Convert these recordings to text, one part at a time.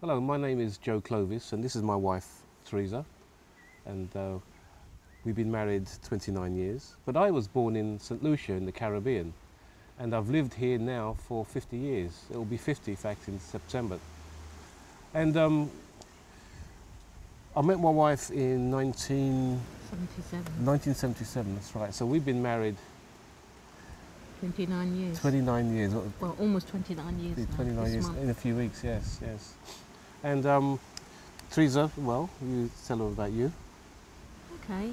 Hello, my name is Joe Clovis and this is my wife, Teresa, and we've been married 29 years. But I was born in St. Lucia in the Caribbean and I've lived here now for 50 years. It will be 50 in fact in September. And I met my wife in 1977, that's right. So we've been married 29 years. 29 years. Well, almost 29 years now, 29 years month. in a few weeks, yes. And Teresa, well, you tell her about you. Okay,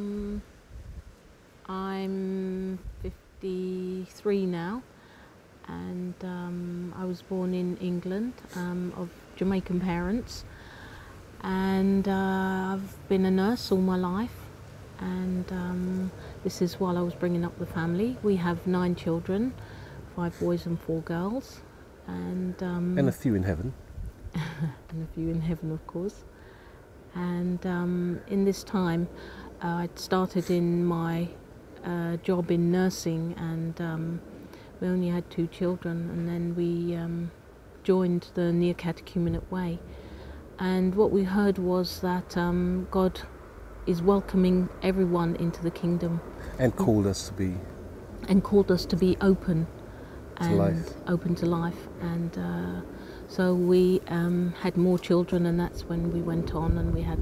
I'm 53 now, and I was born in England of Jamaican parents, and I've been a nurse all my life, and this is while I was bringing up the family. We have 9 children, 5 boys and 4 girls, and a few in heaven. and a few in heaven, of course. And in this time, I'd started in my job in nursing, and we only had 2 children, and then we joined the Neocatechumenate Way. And what we heard was that God is welcoming everyone into the kingdom. And called us to be... And called us to be open. To life. Open to life. And so we had more children, and that's when we went on and we had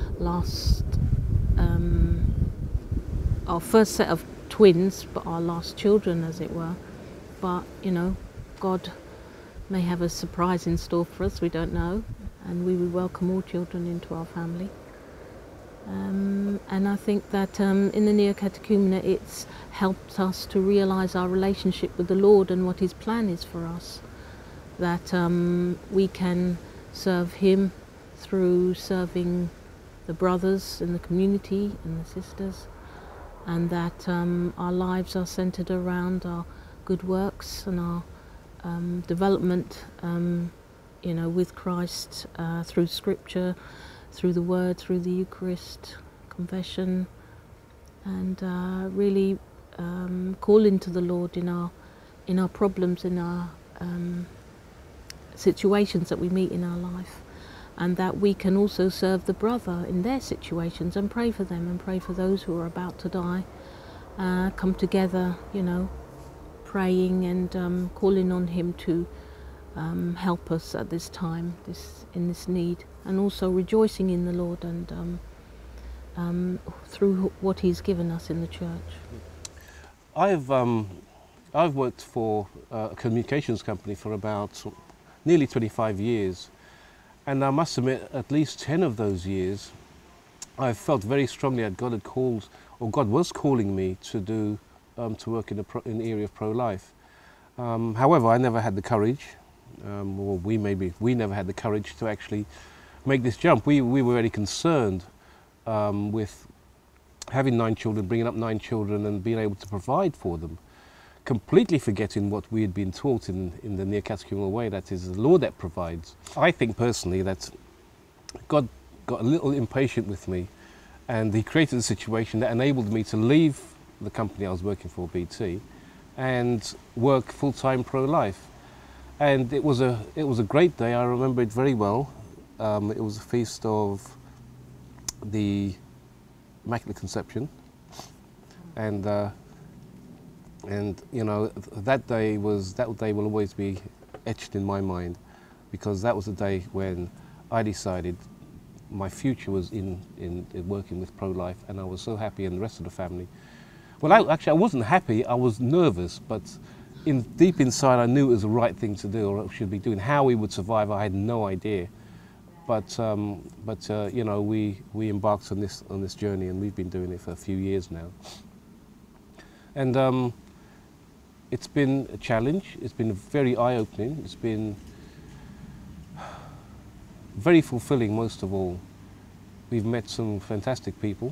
our first set of twins, but our last children, as it were. But, you know, God may have a surprise in store for us, we don't know. And we would welcome all children into our family. And I think that in the Neocatechumenate, it's helped us to realise our relationship with the Lord and what His plan is for us. That we can serve Him through serving the brothers in the community and the sisters, and that our lives are centred around our good works and our development, you know, with Christ through Scripture, through the Word, through the Eucharist, confession, and really calling to the Lord in our problems, in our situations that we meet in our life, and that we can also serve the brother in their situations and pray for them and pray for those who are about to die. Come together, you know, praying and calling on Him to help us at this time, in this need, and also rejoicing in the Lord and through what He's given us in the church. I've worked for a communications company for about nearly 25 years, and I must admit, at least 10 of those years, I felt very strongly that God had called, or God was calling me to do, to work in the area of pro-life. However, I never had the courage, or we never had the courage to actually make this jump. We were very concerned with having 9 children, bringing up 9 children, and being able to provide for them, completely forgetting what we had been taught in the Neocatechumenal Way, that is the Lord that provides. I think personally that God got a little impatient with me, and He created a situation that enabled me to leave the company I was working for, BT, and work full-time pro-life. And it was a great day. I remember it very well. It was a feast of the Immaculate Conception, and you know, that day will always be etched in my mind, because that was the day when I decided my future was in working with pro-life, and I was so happy, and the rest of the family. Well, I wasn't happy. I was nervous, but deep inside, I knew it was the right thing to do, or I should be doing. How we would survive, I had no idea. But you know, we embarked on this journey, and we've been doing it for a few years now. And it's been a challenge. It's been very eye-opening. It's been very fulfilling, most of all. We've met some fantastic people,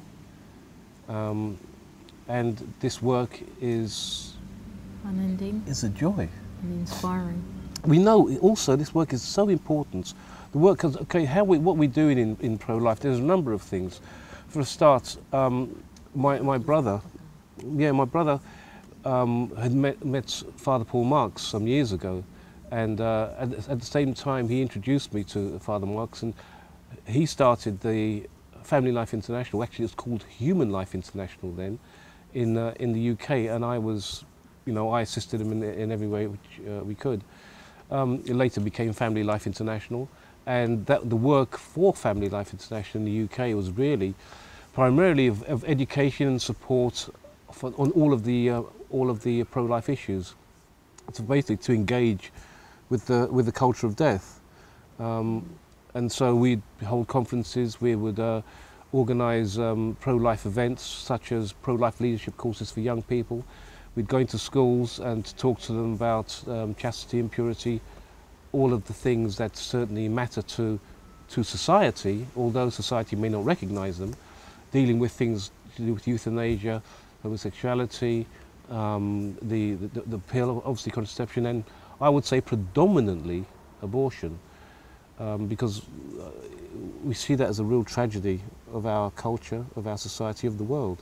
and this work is Unending. It's a joy. And inspiring. We know also this work is so important. The work, because okay, what we're doing in pro-life, there's a number of things. For a start, my brother had met Father Paul Marks some years ago, And at the same time, he introduced me to Father Marks, and he started the Family Life International. Actually, it's called Human Life International then, in the UK. And I was, I assisted him in every way which we could. It later became Family Life International, and the work for Family Life International in the UK was really primarily of education and support on all of the pro-life issues. So basically to engage with the culture of death, and so we'd hold conferences. We would organise pro-life events such as pro-life leadership courses for young people. We'd go into schools and talk to them about chastity and purity, all of the things that certainly matter to society, although society may not recognise them, dealing with things to do with euthanasia, homosexuality, the pill, obviously contraception, and I would say predominantly abortion, because we see that as a real tragedy of our culture, of our society, of the world.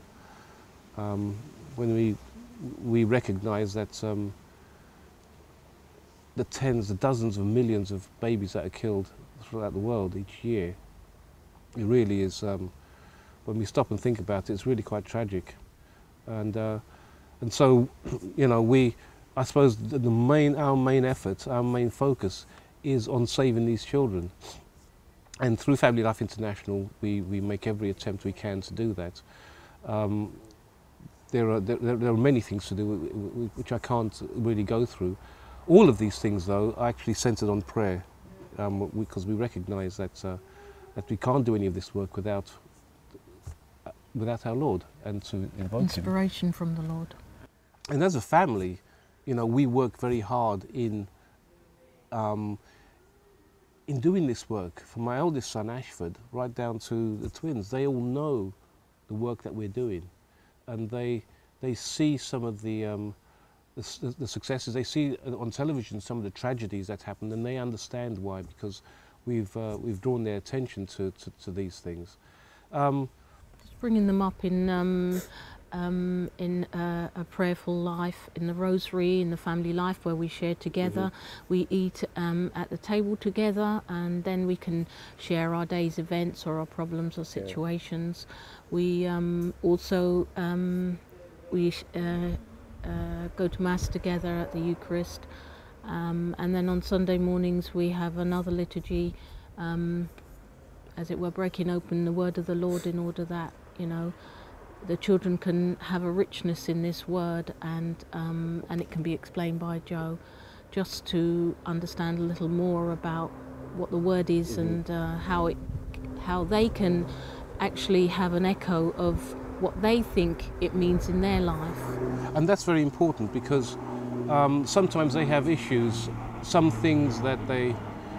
When we recognise that the tens, the dozens of millions of babies that are killed throughout the world each year, it really is, when we stop and think about it, it's really quite tragic. And so, I suppose our main effort, our main focus is on saving these children. And through Family Life International, we make every attempt we can to do that. There are many things to do which I can't really go through. All of these things, though, are actually centered on prayer, because we recognize that we can't do any of this work without our Lord, and to invoke Inspiration Him. from the Lord. And as a family, we work very hard in doing this work. From my eldest son, Ashford, right down to the twins, they all know the work that we're doing, and they see some of the successes. They see on television some of the tragedies that happened, and they understand why, because we've drawn their attention to these things. Bringing them up in a prayerful life, in the rosary, in the family life where we share together. Mm-hmm. We eat at the table together, and then we can share our day's events or our problems or situations. Yeah. We also go to Mass together at the Eucharist, and then on Sunday mornings we have another liturgy, as it were, breaking open the Word of the Lord in order that the children can have a richness in this word, and it can be explained by Joe, just to understand a little more about what the word is. Mm-hmm. And how they can actually have an echo of what they think it means in their life. And that's very important, because sometimes they have issues, some things that they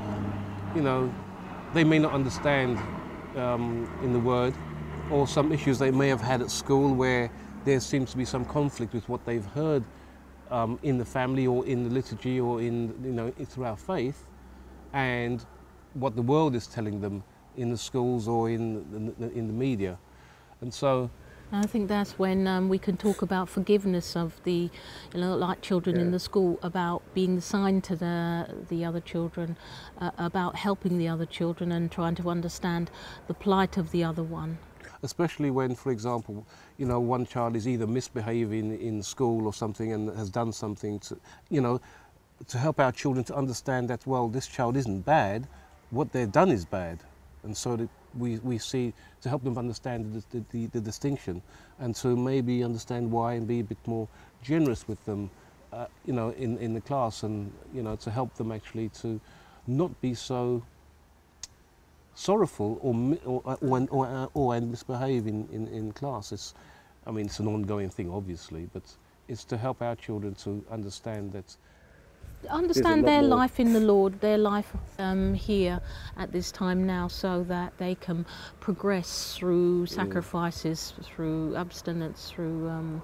may not understand in the word, or some issues they may have had at school where there seems to be some conflict with what they've heard in the family or in the liturgy or through our faith, and what the world is telling them in the schools or in the media. And so I think that's when we can talk about forgiveness of the, like children in the school, about being the sign to the other children, about helping the other children and trying to understand the plight of the other one. Especially when, for example, one child is either misbehaving in school or something and has done something to help our children to understand that, well, this child isn't bad, what they've done is bad. And so that we see, to help them understand the distinction, and to maybe understand why, and be a bit more generous with them, in the class, and to help them actually to not be so sorrowful or misbehave in class. It's an ongoing thing, obviously, but it's to help our children to understand that. Understand their life in the Lord, their life here at this time now, so that they can progress through sacrifices, through abstinence, through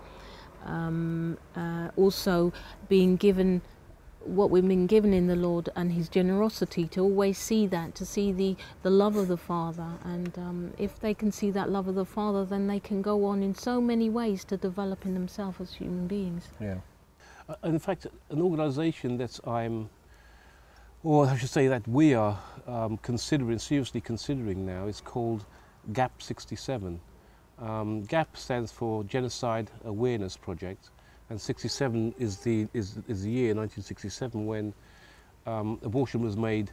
also being given what we've been given in the Lord, and His generosity, to always see that, to see the love of the Father. And if they can see that love of the Father, then they can go on in so many ways to develop in themselves as human beings. Yeah. In fact, an organisation that I'm or I should say that we are seriously considering now, is called GAP 67. GAP stands for Genocide Awareness Project, and 67 is the year 1967 when abortion was made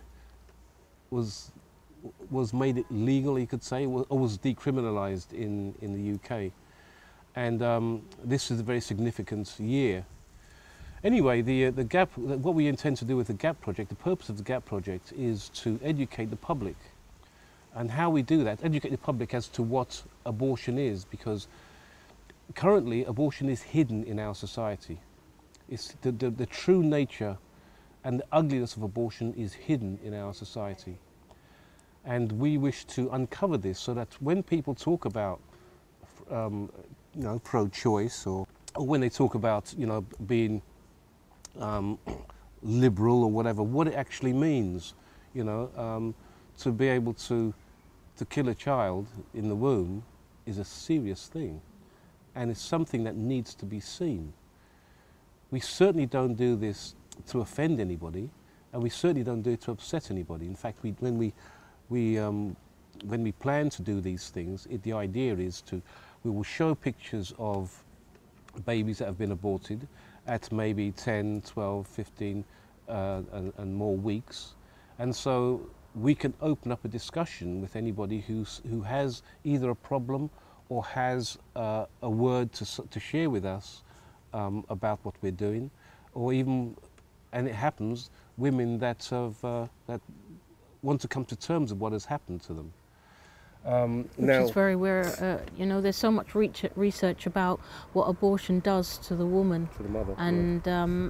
legal, you could say, or was decriminalised in the UK, and this is a very significant year. Anyway, the GAP, what we intend to do with the GAP project, the purpose of the GAP project is to educate the public. And how we do that, educate the public as to what abortion is, because currently abortion is hidden in our society. It's the true nature and the ugliness of abortion is hidden in our society. And we wish to uncover this so that when people talk about pro-choice, or when they talk about being liberal or whatever, what it actually means, to be able to kill a child in the womb is a serious thing, and it's something that needs to be seen. We certainly don't do this to offend anybody, and we certainly don't do it to upset anybody. In fact, when we plan to do these things, the idea is we will show pictures of babies that have been aborted at maybe 10, 12, 15 and more weeks, and so we can open up a discussion with anybody who has either a problem or has a word to share with us about what we're doing, or even, and it happens, women that want to come to terms with what has happened to them. Which is very rare. There's so much research about what abortion does to the woman, to the mother, and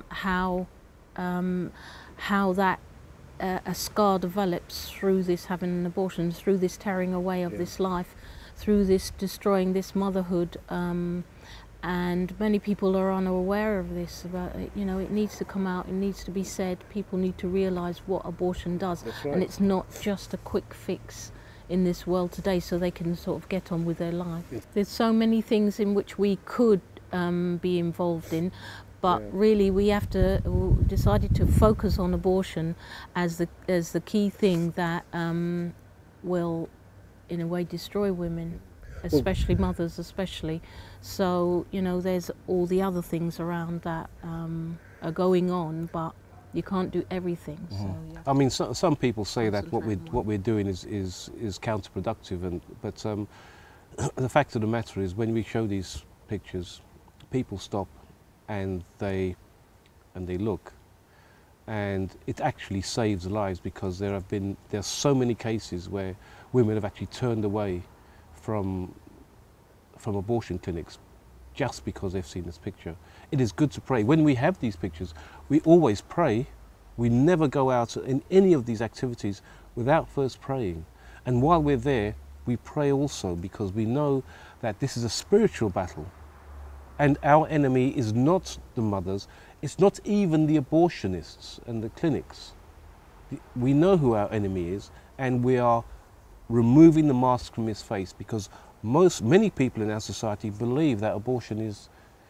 how that a scar develops through this having an abortion, through this tearing away of this life, through this destroying this motherhood, and many people are unaware of this. About it needs to come out, it needs to be said. People need to realise what abortion does, and it's not just a quick fix in this world today, so they can sort of get on with their life. There's so many things in which we could be involved in, but really we decided to focus on abortion as the key thing that will, in a way, destroy women, especially mothers, especially. So there's all the other things around that are going on, but you can't do everything. Mm-hmm. I mean, some people say that what we're doing is counterproductive, but the fact of the matter is, when we show these pictures, people stop and they look, and it actually saves lives, because there's so many cases where women have actually turned away from abortion clinics just because they've seen this picture. It is good to pray. When we have these pictures, we always pray. We never go out in any of these activities without first praying. And while we're there, we pray also, because we know that this is a spiritual battle. And our enemy is not the mothers, it's not even the abortionists and the clinics. We know who our enemy is, and we are removing the mask from his face, because many people in our society believe that abortion is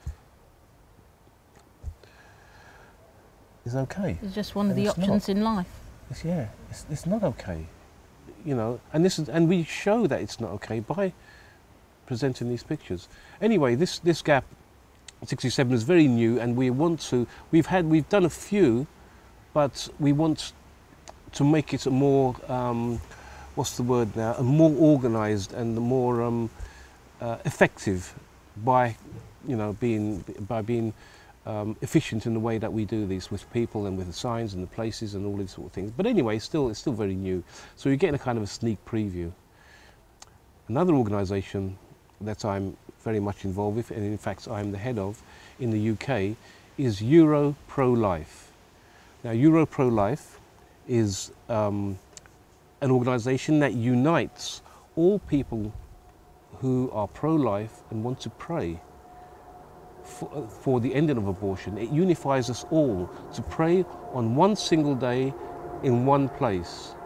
okay. It's just one of the options in life. It's not okay, and we show that it's not okay by presenting these pictures. Anyway, this GAP 67 is very new, and we've done a few, but we want to make it a more what's the word now? A more organised and more effective by being efficient in the way that we do this with people and with the signs and the places and all these sort of things. But anyway, it's still very new, so you're getting a kind of a sneak preview. Another organisation that I'm very much involved with, and in fact I'm the head of in the UK, is Euro Pro-Life. Now, Euro Pro-Life is an organisation that unites all people who are pro-life and want to pray for the ending of abortion. It unifies us all to pray on one single day in one place.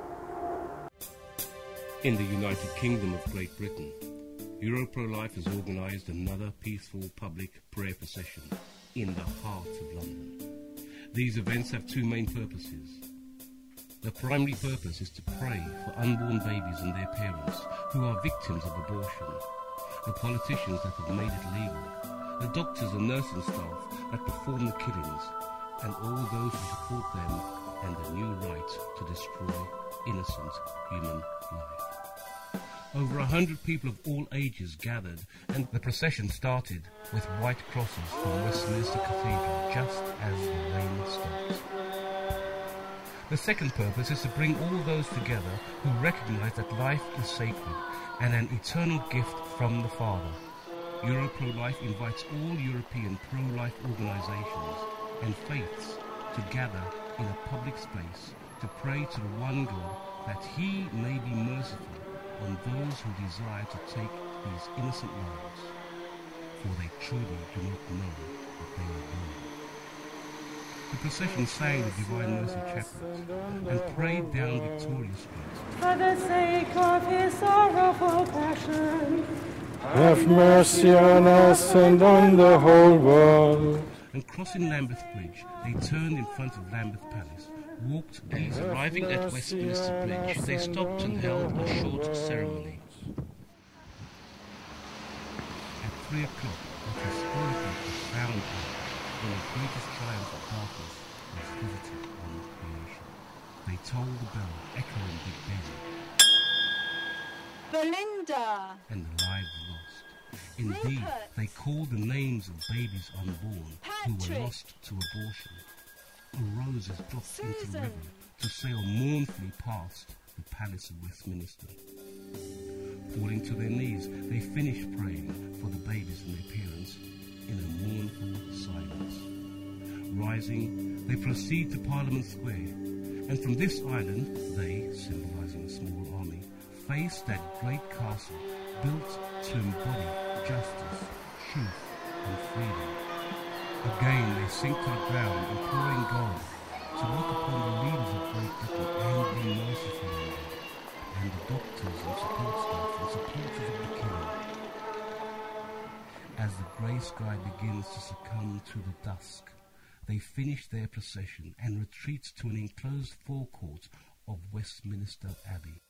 In the United Kingdom of Great Britain, Euro Pro-Life has organised another peaceful public prayer procession in the heart of London. These events have two main purposes. The primary purpose is to pray for unborn babies and their parents who are victims of abortion, the politicians that have made it legal, the doctors and nursing staff that perform the killings, and all those who support them and the new right to destroy innocent human life. Over 100 people of all ages gathered, and the procession started with white crosses from Westminster Cathedral just as the rain stopped. The second purpose is to bring all those together who recognize that life is sacred and an eternal gift from the Father. Euro-Pro-Life invites all European pro-life organizations and faiths to gather in a public space to pray to the one God that He may be merciful on those who desire to take these innocent lives, for they truly do not know what they are doing. The procession sang the Divine Mercy Chaplet and prayed down Victoria Street. For the sake of His sorrowful passion, have mercy on us and on the whole world. And crossing Lambeth Bridge, they turned in front of Lambeth Palace, walked, and arriving at Westminster Bridge, they stopped and held a short ceremony. At 3 o'clock, that historically profound hour, when the greatest triumph of darkness was visited on creation, they tolled the bell, echoing Big Ben, Belinda, and the lives lost. Indeed, they called the names of babies unborn who were lost to abortion. A rose is dropped into the river to sail mournfully past the Palace of Westminster. Falling to their knees, they finished praying for the babies and their parents in a mournful silence. Rising, they proceed to Parliament Square, and from this island they, symbolising a small army, face that great castle built to embody justice, truth and freedom. Again they sink to the ground, imploring God to look upon the leaders of Great Britain and be merciful on them, and the doctors and support staff and supporters of the killing. As the grey sky begins to succumb to the dusk, they finish their procession and retreat to an enclosed forecourt of Westminster Abbey.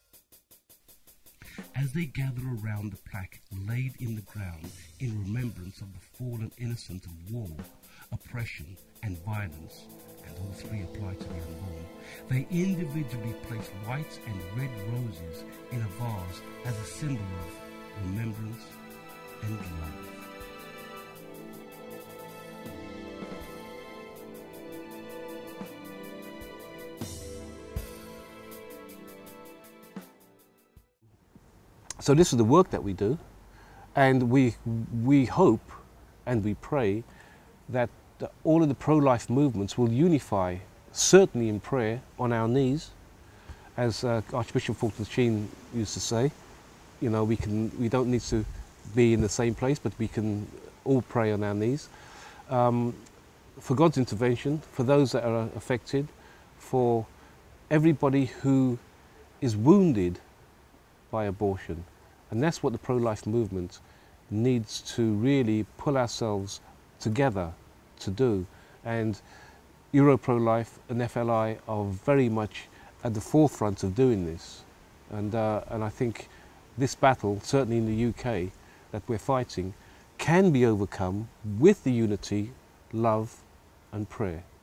As they gather around the plaque laid in the ground in remembrance of the fallen innocent of war, oppression and violence, and all three apply to the unborn, they individually place white and red roses in a vase as a symbol of remembrance and love. So this is the work that we do, and we hope and we pray that all of the pro-life movements will unify, certainly in prayer, on our knees, as Archbishop Fulton Sheen used to say. You know, we don't need to be in the same place, but we can all pray on our knees for God's intervention, for those that are affected, for everybody who is wounded by abortion. And that's what the pro-life movement needs to really pull ourselves together to do. And Euro-Pro-Life and FLI are very much at the forefront of doing this. And I think this battle, certainly in the UK, that we're fighting, can be overcome with the unity, love and prayer.